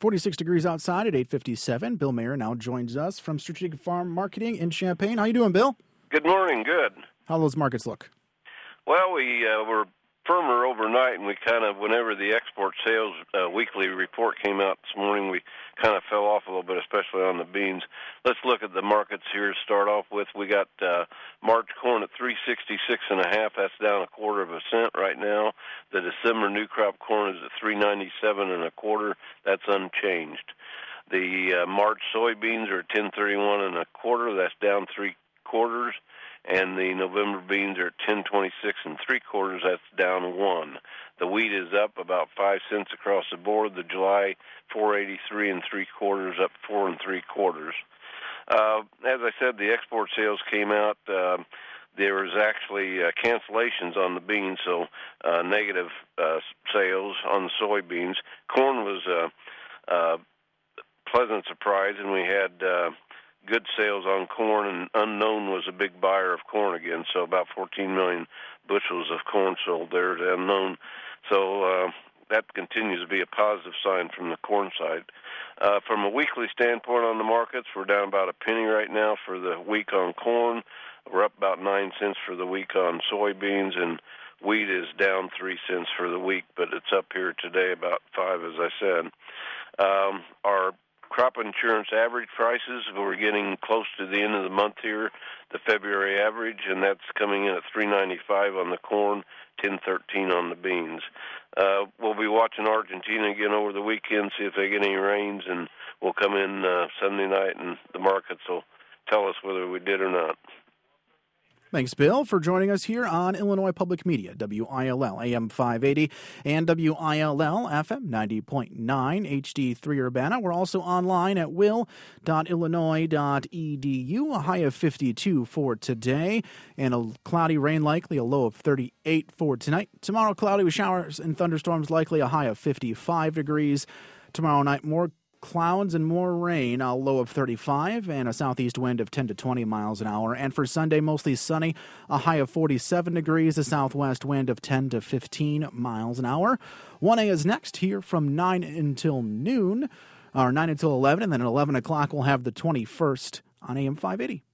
46 degrees outside at 8:57. Bill Mayer now joins us from Strategic Farm Marketing in Champaign. How you doing, Bill? Good morning. Good. How those markets look? Well, we were firmer overnight, and we kind of, whenever the export sales weekly report came out this morning, we kind of fell off a little bit, especially on the beans. Let's look at the markets here to start off with. We got March corn at 366.5. That's down 1/4 cent right now. The December new crop corn is at 397.25. That's unchanged. The March soybeans are at 1031.25. That's down 3/4. And the November beans are at 1026.75. That's down 1. The wheat is up about 5 cents across the board. The July 483.75, up 4 3/4. As I said, the export sales came out. There was actually cancellations on the beans, so negative sales on the soybeans. Corn was a pleasant surprise, and we had good sales on corn, and Unknown was a big buyer of corn again, so about 14 million bushels of corn sold there to Unknown. So that continues to be a positive sign from the corn side. From a weekly standpoint on the markets, we're down about a penny right now for the week on corn. We're up about 9 cents for the week on soybeans, and wheat is down 3 cents for the week, but it's up here today about 5, as I said. Our crop insurance average prices, we're getting close to the end of the month here, the February average, and that's coming in at $3.95 on the corn, $10.13 on the beans. We'll be watching Argentina again over the weekend, see if they get any rains, and we'll come in Sunday night, and the markets will tell us whether we did or not. Thanks, Bill, for joining us here on Illinois Public Media, WILL AM 580 and WILL FM 90.9 HD3 Urbana. We're also online at will.illinois.edu. A high of 52 for today, and a cloudy, rain likely, a low of 38 for tonight. Tomorrow, cloudy with showers and thunderstorms likely, a high of 55 degrees. Tomorrow night, more clouds and more rain, a low of 35, and a southeast wind of 10 to 20 miles an hour. And for Sunday, mostly sunny, a high of 47 degrees, a southwest wind of 10 to 15 miles an hour. 1A is next here from 9 until noon, or 9 until 11, and then at 11 o'clock we'll have the 21st on AM 580.